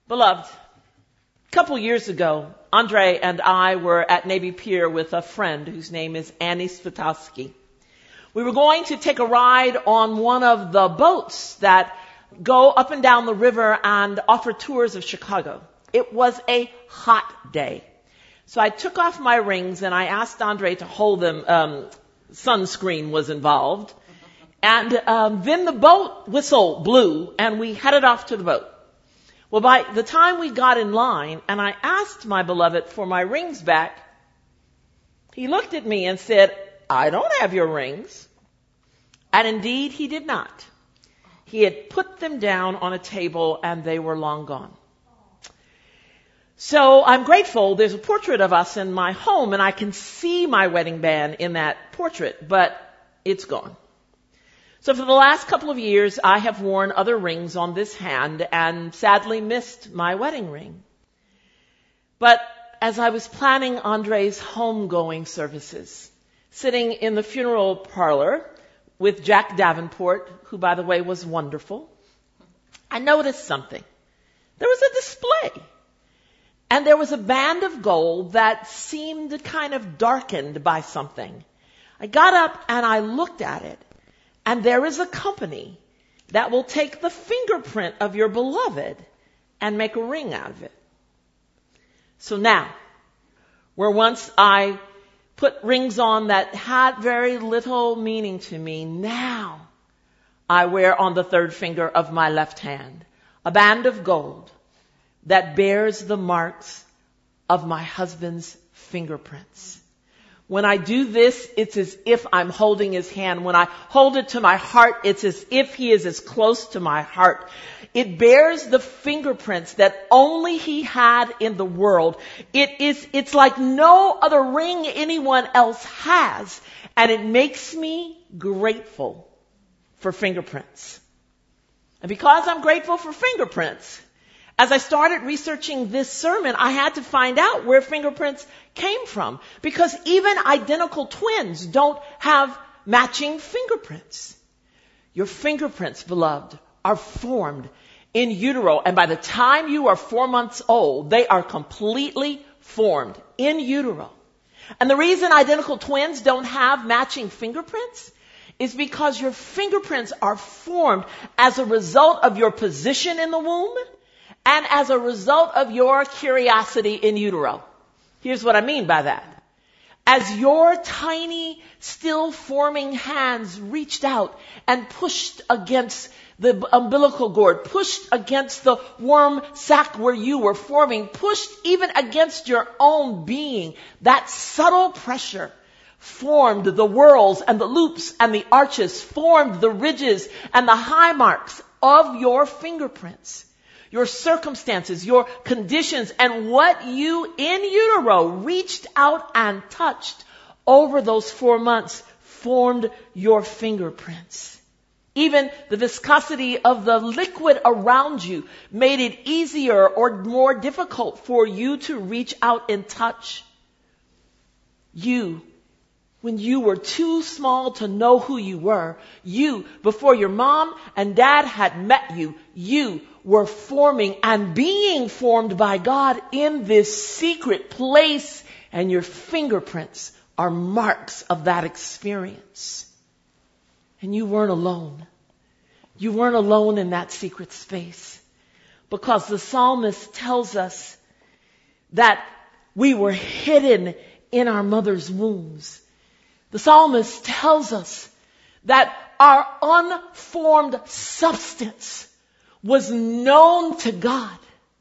Beloved, a couple years ago, Andre and I were at Navy Pier with a friend whose name is Annie Svitowski. We were going to take a ride on one of the boats that go up and down the river and offer tours of Chicago. It was a hot day. So I took off my rings and I asked Andre to hold them. Sunscreen was involved. And then the boat whistle blew and we headed off to the boat. Well, by the time we got in line and I asked my beloved for my rings back, he looked at me and said, "I don't have your rings." And indeed, he did not. He had put them down on a table and they were long gone. So I'm grateful there's a portrait of us in my home and I can see my wedding band in that portrait, but it's gone. So for the last couple of years, I have worn other rings on this hand and sadly missed my wedding ring. But as I was planning Andre's homegoing services, sitting in the funeral parlor with Jack Davenport, who, by the way, was wonderful, I noticed something. There was a display. And there was a band of gold that seemed kind of darkened by something. I got up and I looked at it. And there is a company that will take the fingerprint of your beloved and make a ring out of it. So now, where once I put rings on that had very little meaning to me, now I wear on the third finger of my left hand a band of gold that bears the marks of my husband's fingerprints. When I do this, it's as if I'm holding his hand. When I hold it to my heart, it's as if he is as close to my heart. It bears the fingerprints that only he had in the world. It's like no other ring anyone else has. And it makes me grateful for fingerprints. And because I'm grateful for fingerprints, as I started researching this sermon, I had to find out where fingerprints came from. Because even identical twins don't have matching fingerprints. Your fingerprints, beloved, are formed in utero. And by the time you are 4 months old, they are completely formed in utero. And the reason identical twins don't have matching fingerprints is because your fingerprints are formed as a result of your position in the womb and as a result of your curiosity in utero. Here's what I mean by that. As your tiny, still forming hands reached out and pushed against the umbilical cord, pushed against the worm sac where you were forming, pushed even against your own being, that subtle pressure formed the whorls and the loops and the arches, formed the ridges and the high marks of your fingerprints. Your circumstances, your conditions, and what you in utero reached out and touched over those 4 months formed your fingerprints. Even the viscosity of the liquid around you made it easier or more difficult for you to reach out and touch. You, when you were too small to know who you were, you, before your mom and dad had met you, you were forming and being formed by God in this secret place, and your fingerprints are marks of that experience. And you weren't alone. You weren't alone in that secret space, because the psalmist tells us that we were hidden in our mother's wombs. The psalmist tells us that our unformed substance was known to God.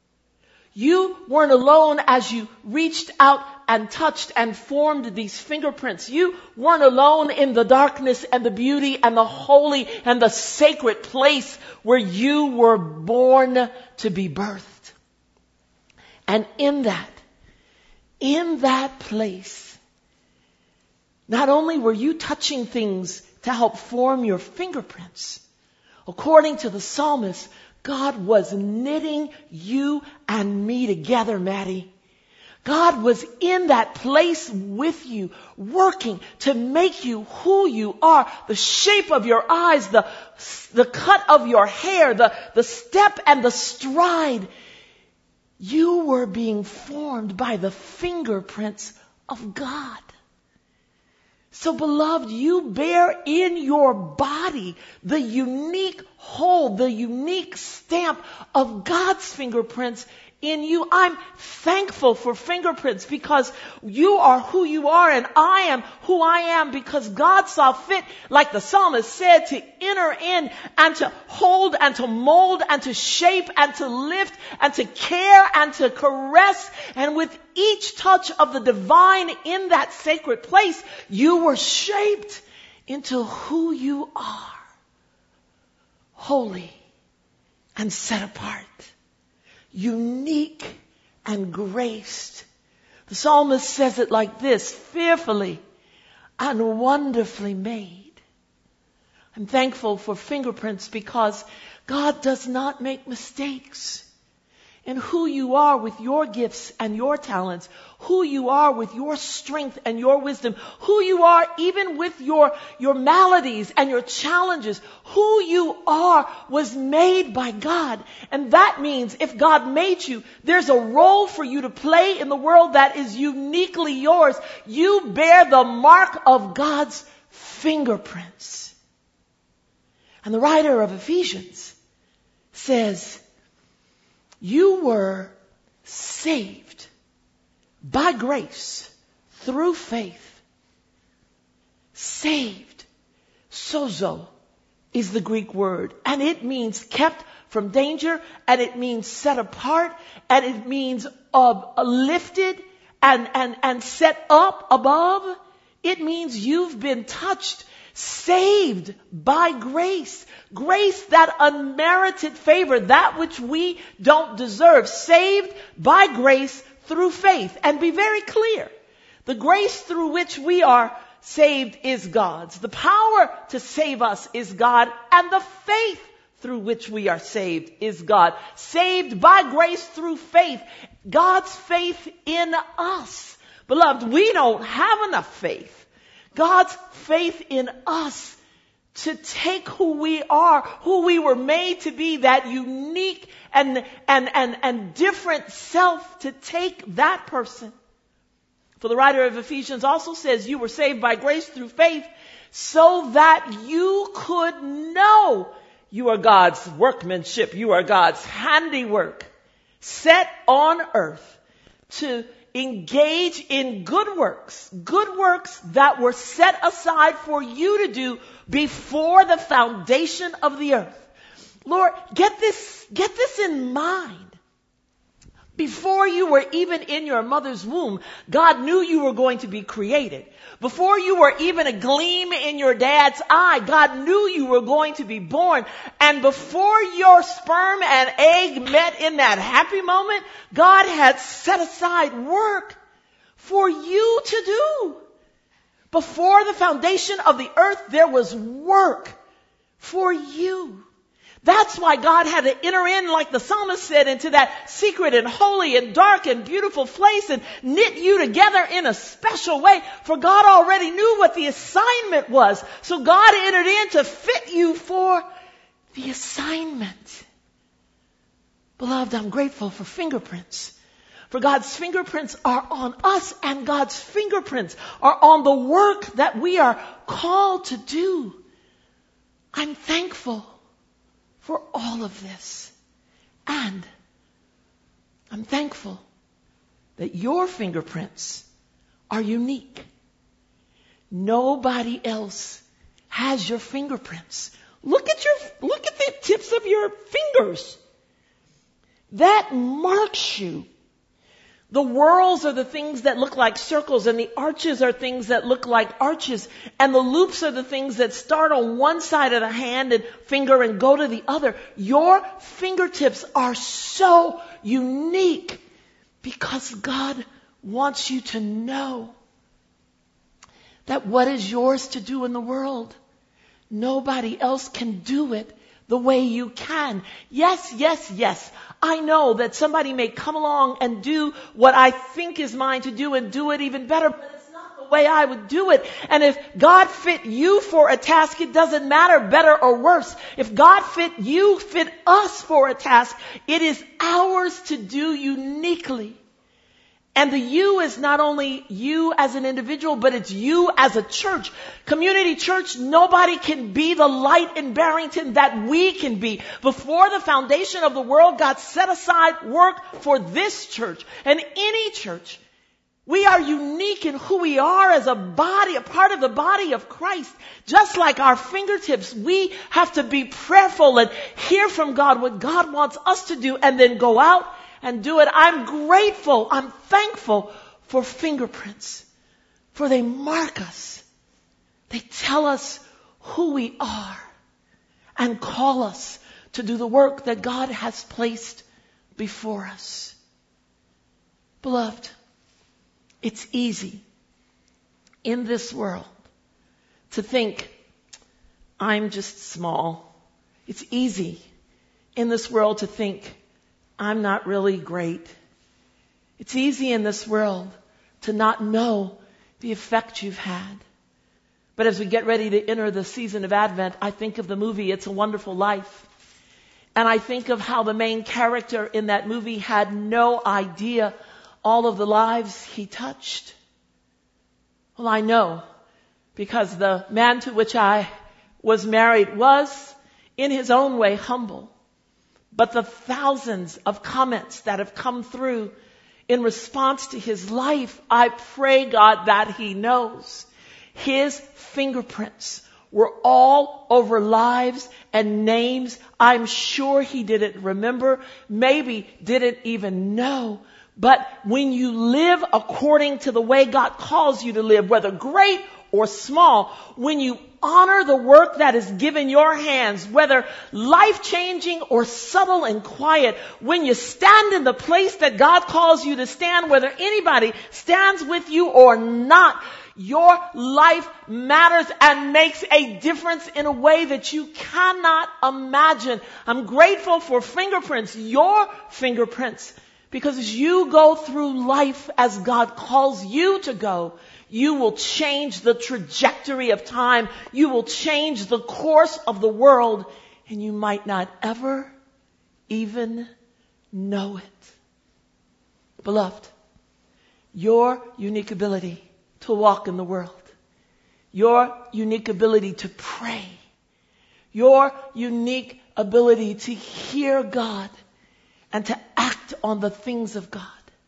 You weren't alone as you reached out and touched and formed these fingerprints. You weren't alone in the darkness and the beauty and the holy and the sacred place where you were born to be birthed. And in that place, not only were you touching things to help form your fingerprints, according to the psalmist, God was knitting you and me together, Maddie. God was in that place with you, working to make you who you are. The shape of your eyes, the cut of your hair, the step and the stride. You were being formed by the fingerprints of God. So beloved, you bear in your body the unique hold, the unique stamp of God's fingerprints in you. I'm thankful for fingerprints because you are who you are and I am who I am because God saw fit, like the psalmist said, to enter in and to hold and to mold and to shape and to lift and to care and to caress. And with each touch of the divine in that sacred place, you were shaped into who you are. Holy and set apart. Unique and graced. The psalmist says it like this, fearfully and wonderfully made. I'm thankful for fingerprints because God does not make mistakes. And who you are with your gifts and your talents, who you are with your strength and your wisdom, who you are even with your maladies and your challenges, who you are was made by God. And that means if God made you, there's a role for you to play in the world that is uniquely yours. You bear the mark of God's fingerprints. And the writer of Ephesians says, you were saved by grace through faith. Saved. Sozo is the Greek word. And it means kept from danger. And it means set apart. And it means lifted and set up above. It means you've been touched. Saved by grace. Grace, that unmerited favor, that which we don't deserve. Saved by grace through faith. And be very clear. The grace through which we are saved is God's. The power to save us is God. And the faith through which we are saved is God. Saved by grace through faith. God's faith in us. Beloved, we don't have enough faith. God's faith in us to take who we are, who we were made to be, that unique and different self, to take that person. For the writer of Ephesians also says you were saved by grace through faith so that you could know you are God's workmanship, you are God's handiwork, set on earth to engage in good works that were set aside for you to do before the foundation of the earth. Lord, get this in mind. Before you were even in your mother's womb, God knew you were going to be created. Before you were even a gleam in your dad's eye, God knew you were going to be born. And before your sperm and egg met in that happy moment, God had set aside work for you to do. Before the foundation of the earth, there was work for you. That's why God had to enter in, like the psalmist said, into that secret and holy and dark and beautiful place and knit you together in a special way. For God already knew what the assignment was. So God entered in to fit you for the assignment. Beloved, I'm grateful for fingerprints. For God's fingerprints are on us, and God's fingerprints are on the work that we are called to do. I'm thankful for all of this. And I'm thankful that your fingerprints are unique. Nobody else has your fingerprints. Look at the tips of your fingers. That marks you. The whorls are the things that look like circles, and the arches are things that look like arches, and the loops are the things that start on one side of the hand and finger and go to the other. Your fingertips are so unique because God wants you to know that what is yours to do in the world, nobody else can do it the way you can. Yes, yes, yes. I know that somebody may come along and do what I think is mine to do and do it even better, but it's not the way I would do it. And if God fit you for a task, it doesn't matter better or worse. If God fit us for a task, it is ours to do uniquely. And the you is not only you as an individual, but it's you as a church. Community church, nobody can be the light in Barrington that we can be. Before the foundation of the world, God set aside work for this church and any church. We are unique in who we are as a body, a part of the body of Christ. Just like our fingertips, we have to be prayerful and hear from God what God wants us to do and then go out and do it. I'm grateful, I'm thankful for fingerprints, for they mark us. They tell us who we are and call us to do the work that God has placed before us. Beloved, it's easy in this world to think, I'm just small. It's easy in this world to think, I'm not really great. It's easy in this world to not know the effect you've had. But as we get ready to enter the season of Advent, I think of the movie It's a Wonderful Life. And I think of how the main character in that movie had no idea all of the lives he touched. Well, I know, because the man to which I was married was, in his own way, humble. But the thousands of comments that have come through in response to his life, I pray, God, that he knows his fingerprints were all over lives and names. I'm sure he didn't remember, maybe didn't even know. But when you live according to the way God calls you to live, whether great or small, when you honor the work that is given your hands, whether life-changing or subtle and quiet, when you stand in the place that God calls you to stand, whether anybody stands with you or not, your life matters and makes a difference in a way that you cannot imagine. I'm grateful for fingerprints, your fingerprints, because as you go through life as God calls you to go, you will change the trajectory of time. You will change the course of the world, and you might not ever even know it. Beloved, your unique ability to walk in the world, your unique ability to pray, your unique ability to hear God and to act on the things of God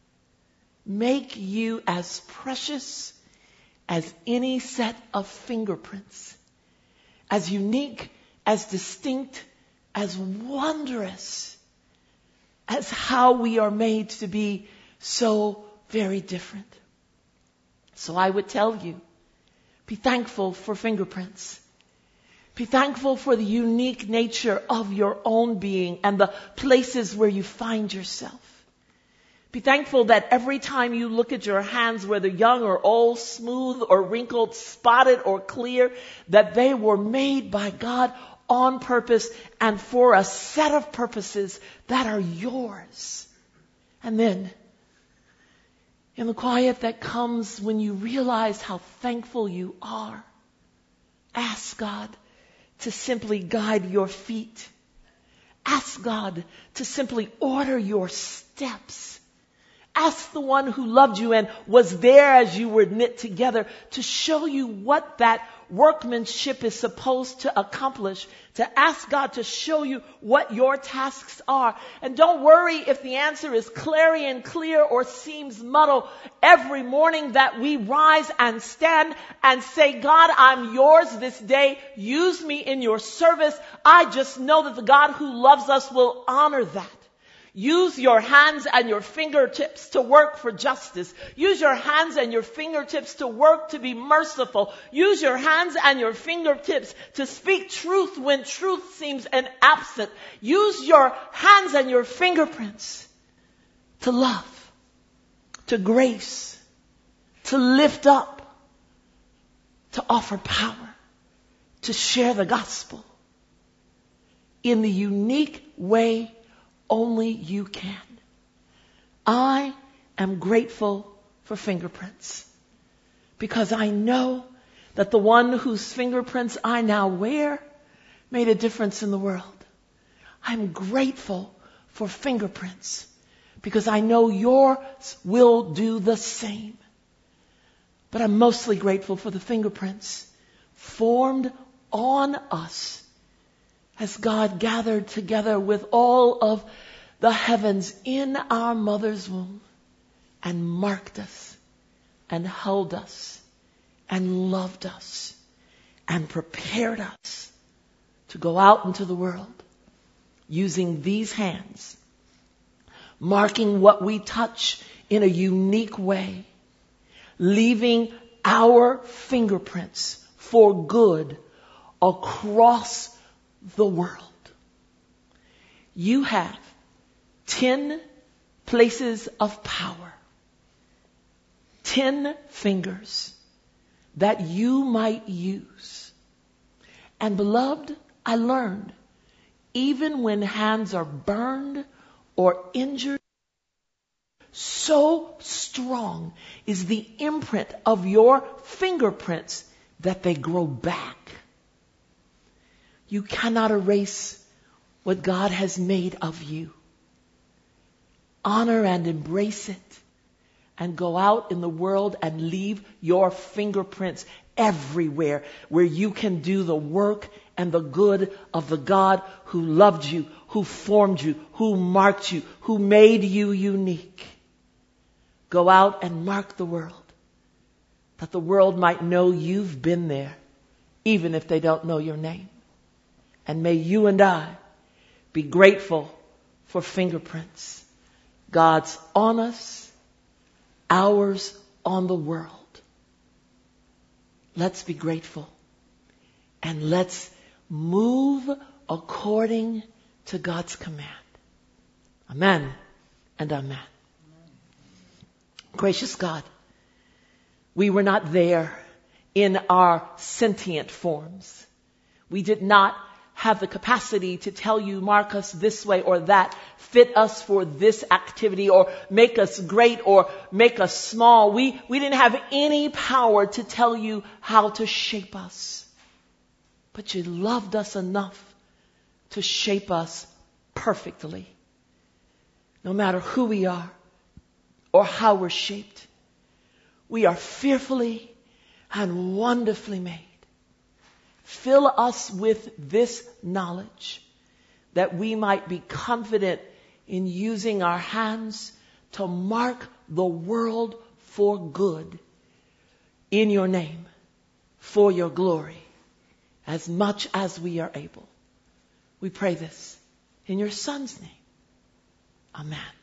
make you as precious as any set of fingerprints, as unique, as distinct, as wondrous as how we are made to be so very different. So I would tell you, be thankful for fingerprints. Be thankful for the unique nature of your own being and the places where you find yourself. Be thankful that every time you look at your hands, whether young or old, smooth or wrinkled, spotted or clear, that they were made by God on purpose and for a set of purposes that are yours. And then, in the quiet that comes when you realize how thankful you are, ask God to simply guide your feet. Ask God to simply order your steps. Ask the one who loved you and was there as you were knit together to show you what that workmanship is supposed to accomplish. To ask God to show you what your tasks are. And don't worry if the answer is clarion clear or seems muddled. Every morning that we rise and stand and say, God, I'm yours this day. Use me in your service. I just know that the God who loves us will honor that. Use your hands and your fingertips to work for justice. Use your hands and your fingertips to work to be merciful. Use your hands and your fingertips to speak truth when truth seems absent. Use your hands and your fingerprints to love, to grace, to lift up, to offer power, to share the gospel in the unique way only you can. I am grateful for fingerprints because I know that the one whose fingerprints I now wear made a difference in the world. I'm grateful for fingerprints because I know yours will do the same. But I'm mostly grateful for the fingerprints formed on us as God gathered together with all of the heavens in our mother's womb and marked us and held us and loved us and prepared us to go out into the world using these hands, marking what we touch in a unique way, leaving our fingerprints for good across the world. You have 10 places of power, 10 fingers that you might use. And beloved, I learned, even when hands are burned or injured, so strong is the imprint of your fingerprints that they grow back. You cannot erase what God has made of you. Honor and embrace it, and go out in the world and leave your fingerprints everywhere where you can do the work and the good of the God who loved you, who formed you, who marked you, who made you unique. Go out and mark the world, that the world might know you've been there, even if they don't know your name. And may you and I be grateful for fingerprints. God's on us, ours on the world. Let's be grateful. And let's move according to God's command. Amen and amen. Gracious God, we were not there in our sentient forms. We did not have the capacity to tell you, mark us this way or that, fit us for this activity, or make us great or make us small. We didn't have any power to tell you how to shape us. But you loved us enough to shape us perfectly. No matter who we are or how we're shaped, we are fearfully and wonderfully made. Fill us with this knowledge that we might be confident in using our hands to mark the world for good in your name, for your glory, as much as we are able. We pray this in your Son's name. Amen.